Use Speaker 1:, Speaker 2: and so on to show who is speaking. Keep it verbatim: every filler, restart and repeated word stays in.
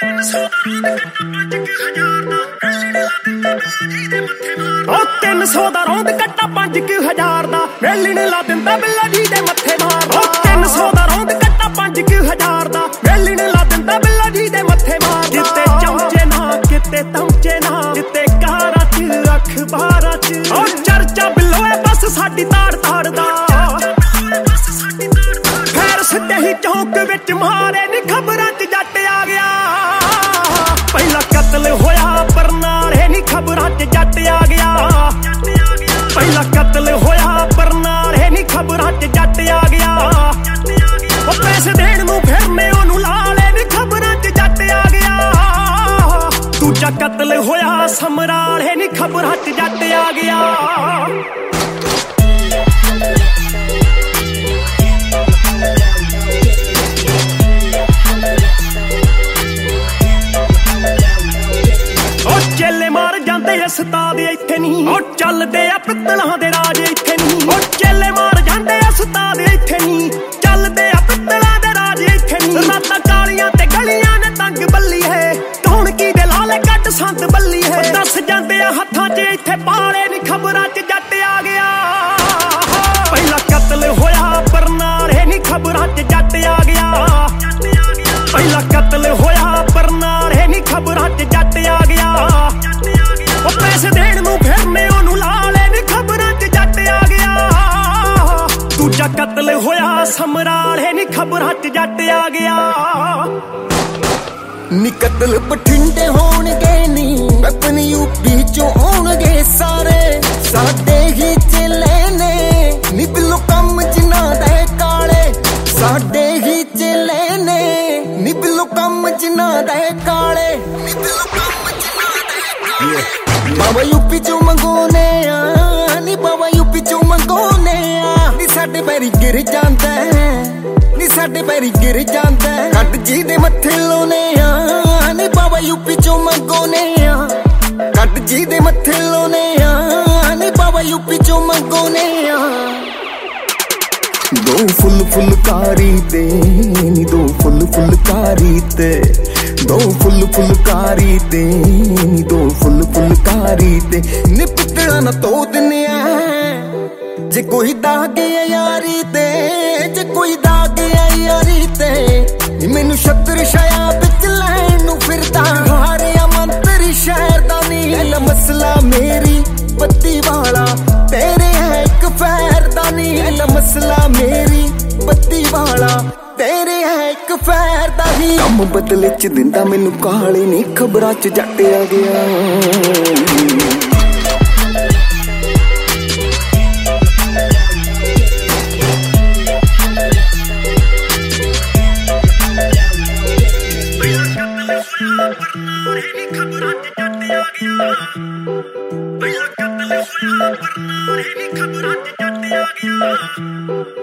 Speaker 1: ਤਿੰਨ ਸੌ ਦਾ ਰੌਂਦ ਕੱਟਾ ਪੰਜ ਕੁ ਹਜ਼ਾਰ ਦਾ ਵੇਲੀ ਨੇ ਲਾ ਦਿੰਦਾ ਬਿੱਲਾ ਜੀ ਦੇ ਮੱਥੇ ਮਾਰ। ਉਹ ਤਿੰਨ ਸੌ ਦਾ ਰੌਂਦ ਕੱਟਾ ਪੰਜ ਕੁ ਹਜ਼ਾਰ ਦਾ ਵੇਲੀ ਨੇ ਲਾ ਦਿੰਦਾ ਬਿੱਲਾ ਜੀ ਦੇ ਮੱਥੇ ਮਾਰ। ਜਿੱਤੇ ਚਮਚੇ ਨਾ ਕਿਤੇ ਤਮਚੇ ਨਾ ਜਿੱਤੇ ਕਾਰਾਂ ਚ ਅਖਬਾਰਾਂ ਚ ਉਹ ਚਰਚਾ ਬਿੱਲੋ ਏ ਬਸ ਸਾਡੀ ਤਾੜ ਤਾੜ ਦਾ। ਖੈਰ ਸਿੱਧੇ ਹੀ ਚੌਂਕ ਵਿੱਚ ਮਾਰੇ ਨੀ ਖਬਰਾਂ ਚ ਜੱਟ ਆ ਗਿਆ। ਪਹਿਲਾ ਕਤਲ ਹੋਇਆ ਬਰਨਾਲੇ ਨੀ ਖਬਰਾਂ ਚ ਜੱਟ ਆ ਗਿਆ। ਪਹਿਲਾ ਕਤਲ ਹੋਇਆ ਬਰਨਾਲੇ ਨੀ ਖਬਰਾਂ ਚ ਜੱਟ ਆ ਗਿਆ। ਉਹ ਪੈਸੇ ਦੇਣ ਨੂੰ ਫਿਰਨੇ ਉਹਨੂੰ ਲਾਲੇ ਨੀ ਖਬਰਾਂ ਚ ਜੱਟ ਆ ਗਿਆ। ਦੂਜਾ ਕਤਲ ਹੋਇਆ ਸਮਰਾਲੇ ਨੀ ਖਬਰਾਂ ਚ ਜੱਟ ਆ ਗਿਆ। ਚੇਲੇ ਮਾਰ ਜਾਂਦੇ ਉਸਤਾਦ ਇੱਥੇ ਨਹੀਂ ਉਹ ਚੱਲਦੇ ਆ ਪਿੱਤਲਾਂ ਦੇ ਰਾਜ ਇੱਥੇ ਨਹੀਂ। ਉਹ ਚੇਲੇ ਮਾਰ ਜਾਂਦੇ ਉਸਤਾਦ ਇੱਥੇ ਨਹੀਂ ਚੱਲਦੇ ਆ ਪਿੱਤਲਾਂ ਦੇ ਰਾਜ ਇੱਥੇ ਨਹੀਂ। ਰਾਤਾਂ ਕਾਲੀਆਂ ਤੇ ਗਲੀਆਂ ਨੇ ਤੰਗ ਬੱਲੀ ਹੈ ਕੌਣ ਕੀ ਦੇ ਲਾਲੇ ਕੱਟ ਸੰਤ ਬੱਲੀ ਹੈ। ਦੱਸ ਜਾਂਦੇ ਆ ਹੱਥਾਂ 'ਚ ਇੱਥੇ ਪਾਲੇ ਨੀ ਖਬਰਾਂ 'ਚ ਜੱਟ ਆ ਗਿਆ। ਪਹਿਲਾ ਕਤਲ ਹੋਇਆ ਬਰਨਾਲੇ ਨੀ ਖਬਰਾਂ 'ਚ ਜੱਟ ਆ ਗਿਆ। ਪਹਿਲਾ ਕਤਲ ਹੋਇਆ ਬਰਨਾਲੇ ਨੀ ਖਬਰਾਂ 'ਚ ਜੱਟ ਆ ਗਿਆ। ਉਹ ਪੈਸੇ ਦੇਣ ਨੂੰ ਫਿਰਨੇ ਉਹਨੂੰ ਲਾਲੇ ਨੀ ਖਬਰਾਂ 'ਚ ਜੱਟ ਆ ਗਿਆ। ਦੂਜਾ ਕਤਲ ਹੋਇਆ ਸਮਰਾਲੇ ਨੀ ਖਬਰਾਂ 'ਚ ਜੱਟ ਆ ਗਿਆ।
Speaker 2: ਨੀ ਕਤਲ ਬਠਿੰਡੇ ਹੋਣਗੇ ਨੀ ਆਪਣੀ ਯੂਪੀ ਚੋਂ ਆਉਣਗੇ ਸਾਰੇ ਸਾਡੇ ਹੀ ਚੇਲੇ ਨੇ ਨੀ ਬਿੱਲੋ ਕੰਮ ਜਿਨ੍ਹਾਂ ਦੇ ਕਾਲੇ। ਸਾਡੇ ਹੀ ਚੇਲੇ ਨੇ ਨੀ ਬਿੱਲੋ ਕੰਮ ਜਿਨ੍ਹਾਂ ਦੇ ਕਾਲੇ। ਨੀ ਬਿੱਲੋ ਕੰਮ ਜਿਨ੍ਹਾਂ ਦੇ ਕਾਲੇ। ਬਾਬਾ ਯੂਪੀ ਚੋਂ ਮੰਗੋਨੇ ਆ ਨੀ ਬਾਬਾ ਯੂਪੀ ਚੋਂ ਮੰਗੋਨੇ ਆ ਨੀ ਸਾਡੇ ਪੈਰੀ ਗਿਰ ਜਾਂਦਾ ਨੀ ਸਾਡੇ ਪੈਰੀ ਗਿਰ ਜਾਂਦਾ। ਕੱਟ ਜੀ ਦੇ ਮੱਥੇ ਲਾਉਨੇ ਆ ਨੀ ਬਾਬਾ ਯੂਪੀ ਚੋਂ ਮੰਗੋਨੇ ਆ। ਕੱਟ ਜੀ ਦੇ ਮੱਥੇ ਲਾਉਨੇ ਆ ਨੀ ਬਾਬਾ ਯੂਪੀ ਚੋਂ ਮੰਗੋਨੇ ਆ। ਦੋ ਫੁੱਲ ਫੁਲਕਾਰੀ ਤੇ ਨੀ ਦੋ ਫੁੱਲ ਫੁਲਕਾਰੀ ਤੇ ਦੋ ਫੁੱਲ ਫੁਲਕਾਰੀ ਤੇ ਨੀ ਦੋ ਫੁੱਲ ਫੁਲਕਾਰੀ ਤੇ ਨੀ ਪਿੱਤਲਾਂ ਨਾ ਧੋ ਦਿੰਨੇ ਆ ਜੇ ਕੋਈ ਦਾਗ ਆ ਯਾਰੀ ਤੇ। ਜੇ ਕੋਈ ਦਾਗ ਆ ਯਾਰੀ ਤੇ ਨੀ ਮੈਨੂੰ ਛੱਤਰ ਛਾਇਆ ਵਿੱਚ ਲੈਣ ਨੂੰ ਫਿਰਦਾ। ਹਾਰਿਆ ਮੰਤਰੀ ਸ਼ਹਿਰ ਦਾ ਨੀ ਪਹਿਲਾ ਮਸਲਾ ਮੇਰੀ ਬੱਤੀ ਵਾਲਾ ਤੇਰੇ ਹੈ ਇੱਕ ਫੈਰ ਦਾ ਨੀ। ਪਹਿਲਾ ਮਸਲਾ ਮੇਰੀ ਬੱਤੀ ਵਾਲਾ ਤੇਰੇ ਹੈ ਇੱਕ ਫੈਰ ਦਾ ਹੀ। ਕੰਮ ਬਦਲੇ ਚ ਦਿੰਦਾ ਮੈਨੂੰ ਕਾਲੇ ਨੀ ਖਬਰਾਂ ਚ ਜੱਟ ਆ ਗਿਆ।
Speaker 1: ਪਹਿਲਾ ਕਤਲ ਹੋਇਆ ਬਰਨਾਲੇ ਨੀ ਖਬਰਾਂ 'ਚ ਜੱਟ ਆ ਗਿਆ।